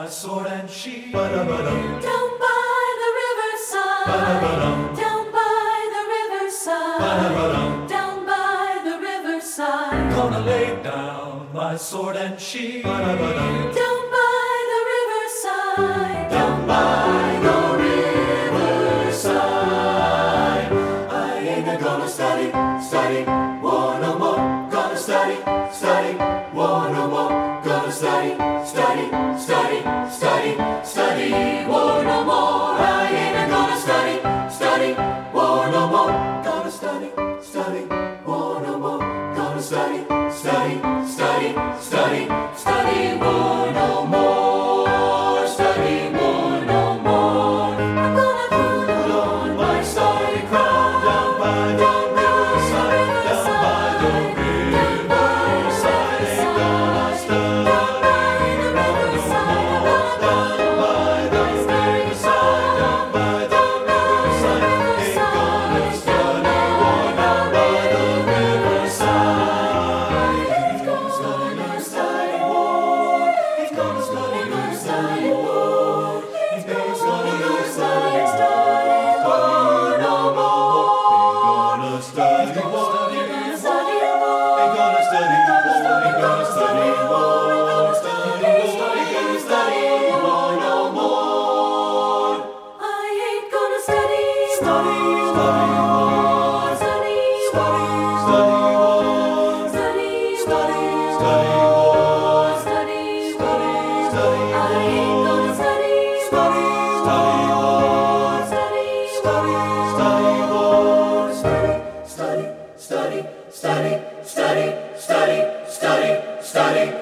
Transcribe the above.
sword and shield. Down by the riverside. Down by the riverside. Down by the riverside. Gonna lay down my sword and shield. Down by the riverside. Down by the riverside. I ain't gonna study war no more. Gonna study war no more. Gonna study war no more. I ain't gonna study war no more. Gonna study war no more. Gonna study war no more. Study war no more. I'm gonna Put on my starry crown down by the riverside. Down by the riverside. Ain't gonna study down by the riverside. down by the riverside. Down by the riverside. Ain't gonna study war down by the riverside. Ain't gonna study war. Ain't gonna study war. Ain't gonna study war no more. Ain't gonna study war. Ain't gonna study war. Ain't gonna study war. Ain't gonna study war no more. I ain't gonna study Study war. Study Study war. Study Study war. war. Study Study I ain't gonna study Study war. Study Study.